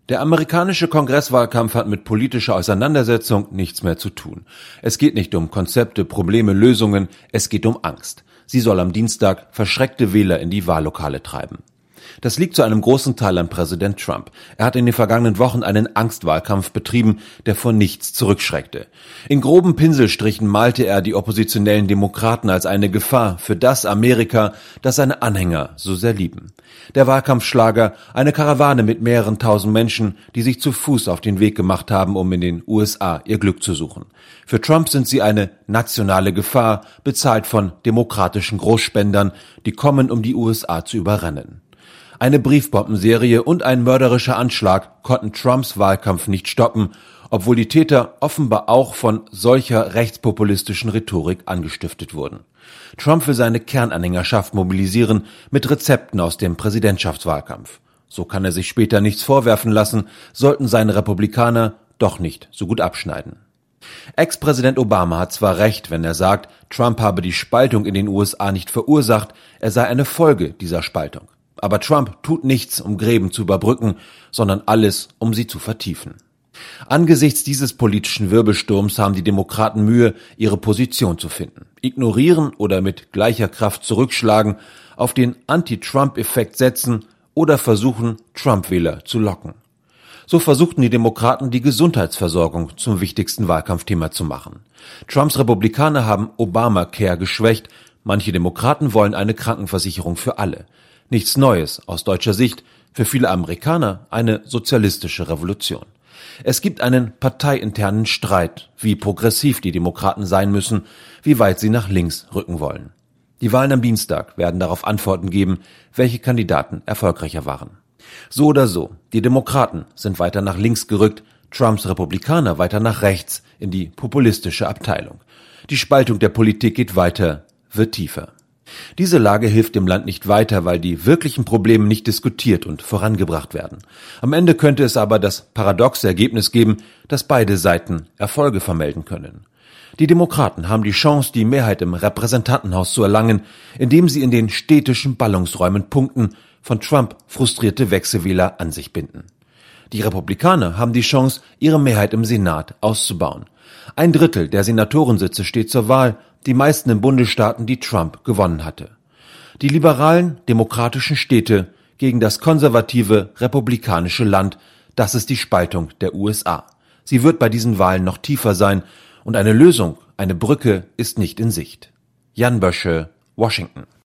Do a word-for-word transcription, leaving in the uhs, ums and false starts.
Der amerikanische Kongresswahlkampf hat mit politischer Auseinandersetzung nichts mehr zu tun. Es geht nicht um Konzepte, Probleme, Lösungen, es geht um Angst. Sie soll am Dienstag verschreckte Wähler in die Wahllokale treiben. Das liegt zu einem großen Teil an Präsident Trump. Er hat in den vergangenen Wochen einen Angstwahlkampf betrieben, der vor nichts zurückschreckte. In groben Pinselstrichen malte er die oppositionellen Demokraten als eine Gefahr für das Amerika, das seine Anhänger so sehr lieben. Der Wahlkampfschlager, eine Karawane mit mehreren tausend Menschen, die sich zu Fuß auf den Weg gemacht haben, um in den U S A ihr Glück zu suchen. Für Trump sind sie eine nationale Gefahr, bezahlt von demokratischen Großspendern, die kommen, um die U S A zu überrennen. Eine Briefbombenserie und ein mörderischer Anschlag konnten Trumps Wahlkampf nicht stoppen, obwohl die Täter offenbar auch von solcher rechtspopulistischen Rhetorik angestiftet wurden. Trump will seine Kernanhängerschaft mobilisieren mit Rezepten aus dem Präsidentschaftswahlkampf. So kann er sich später nichts vorwerfen lassen, sollten seine Republikaner doch nicht so gut abschneiden. Ex-Präsident Obama hat zwar recht, wenn er sagt, Trump habe die Spaltung in den U S A nicht verursacht, er sei eine Folge dieser Spaltung. Aber Trump tut nichts, um Gräben zu überbrücken, sondern alles, um sie zu vertiefen. Angesichts dieses politischen Wirbelsturms haben die Demokraten Mühe, ihre Position zu finden. Ignorieren oder mit gleicher Kraft zurückschlagen, auf den Anti-Trump-Effekt setzen oder versuchen, Trump-Wähler zu locken. So versuchten die Demokraten, die Gesundheitsversorgung zum wichtigsten Wahlkampfthema zu machen. Trumps Republikaner haben Obamacare geschwächt, manche Demokraten wollen eine Krankenversicherung für alle. Nichts Neues aus deutscher Sicht, für viele Amerikaner eine sozialistische Revolution. Es gibt einen parteiinternen Streit, wie progressiv die Demokraten sein müssen, wie weit sie nach links rücken wollen. Die Wahlen am Dienstag werden darauf Antworten geben, welche Kandidaten erfolgreicher waren. So oder so, die Demokraten sind weiter nach links gerückt, Trumps Republikaner weiter nach rechts in die populistische Abteilung. Die Spaltung der Politik geht weiter, wird tiefer. Diese Lage hilft dem Land nicht weiter, weil die wirklichen Probleme nicht diskutiert und vorangebracht werden. Am Ende könnte es aber das paradoxe Ergebnis geben, dass beide Seiten Erfolge vermelden können. Die Demokraten haben die Chance, die Mehrheit im Repräsentantenhaus zu erlangen, indem sie in den städtischen Ballungsräumen punkten, von Trump frustrierte Wechselwähler an sich binden. Die Republikaner haben die Chance, ihre Mehrheit im Senat auszubauen. Ein Drittel der Senatorensitze steht zur Wahl, die meisten in Bundesstaaten, die Trump gewonnen hatte. Die liberalen, demokratischen Städte gegen das konservative, republikanische Land, das ist die Spaltung der U S A. Sie wird bei diesen Wahlen noch tiefer sein und eine Lösung, eine Brücke ist nicht in Sicht. Jan Bösche, Washington.